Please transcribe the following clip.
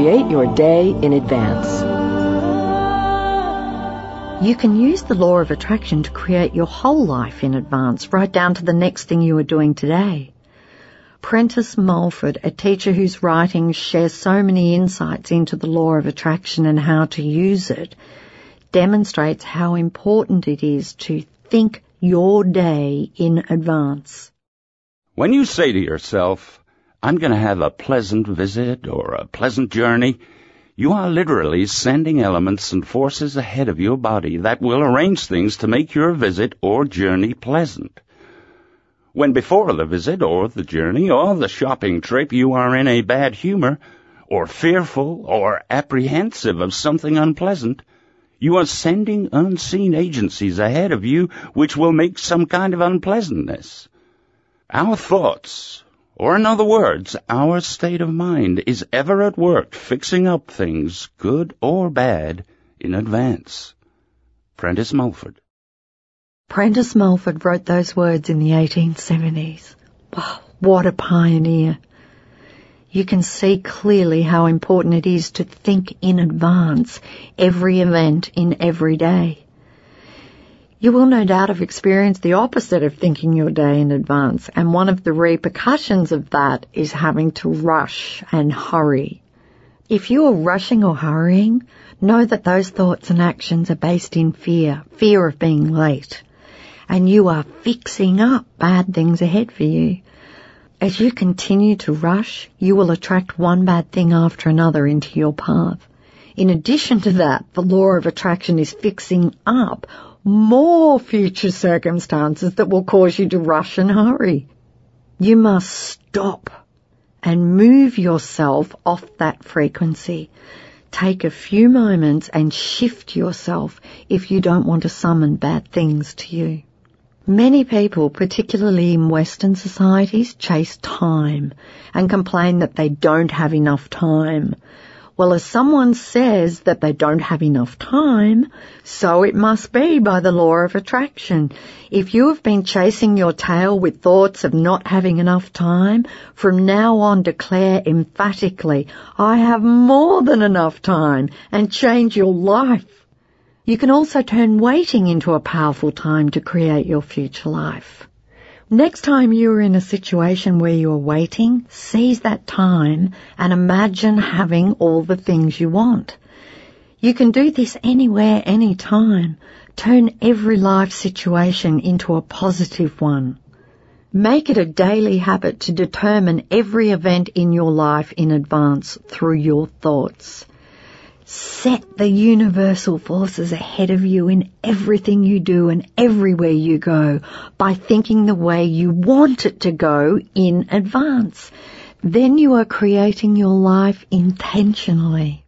create your day in advance. You can use the law of attraction to create your whole life in advance, right down to the next thing you are doing today. Prentice Mulford, a teacher whose writings share so many insights into the law of attraction and how to use it, demonstrates how important it is to think your day in advance. When you say to yourself, I'm going to have a pleasant visit or a pleasant journey, you are literally sending elements and forces ahead of your body that will arrange things to make your visit or journey pleasant. When before the visit or the journey or the shopping trip you are in a bad humor, or fearful or apprehensive of something unpleasant, you are sending unseen agencies ahead of you which will make some kind of unpleasantness. Our thoughts, or in other words, our state of mind, is ever at work fixing up things, good or bad, in advance. Prentice Mulford. Prentice Mulford wrote those words in the 1870s. Wow, what a pioneer. You can see clearly how important it is to think in advance every event in every day. You will no doubt have experienced the opposite of thinking your day in advance, and one of the repercussions of that is having to rush and hurry. If you are rushing or hurrying, know that those thoughts and actions are based in fear of being late, and you are fixing up bad things ahead for you. As you continue to rush, you will attract one bad thing after another into your path. In addition to that, the law of attraction is fixing up more future circumstances that will cause you to rush and hurry. You must stop and move yourself off that frequency. Take a few moments and shift yourself if you don't want to summon bad things to you. Many people, particularly in Western societies, chase time and complain that they don't have enough time. Well, as someone says that they don't have enough time, so it must be by the law of attraction. If you have been chasing your tail with thoughts of not having enough time, from now on declare emphatically, I have more than enough time, and change your life. You can also turn waiting into a powerful time to create your future life. Next time you are in a situation where you are waiting, seize that time and imagine having all the things you want. You can do this anywhere, anytime. Turn every life situation into a positive one. Make it a daily habit to determine every event in your life in advance through your thoughts. Set the universal forces ahead of you in everything you do and everywhere you go by thinking the way you want it to go in advance. Then you are creating your life intentionally.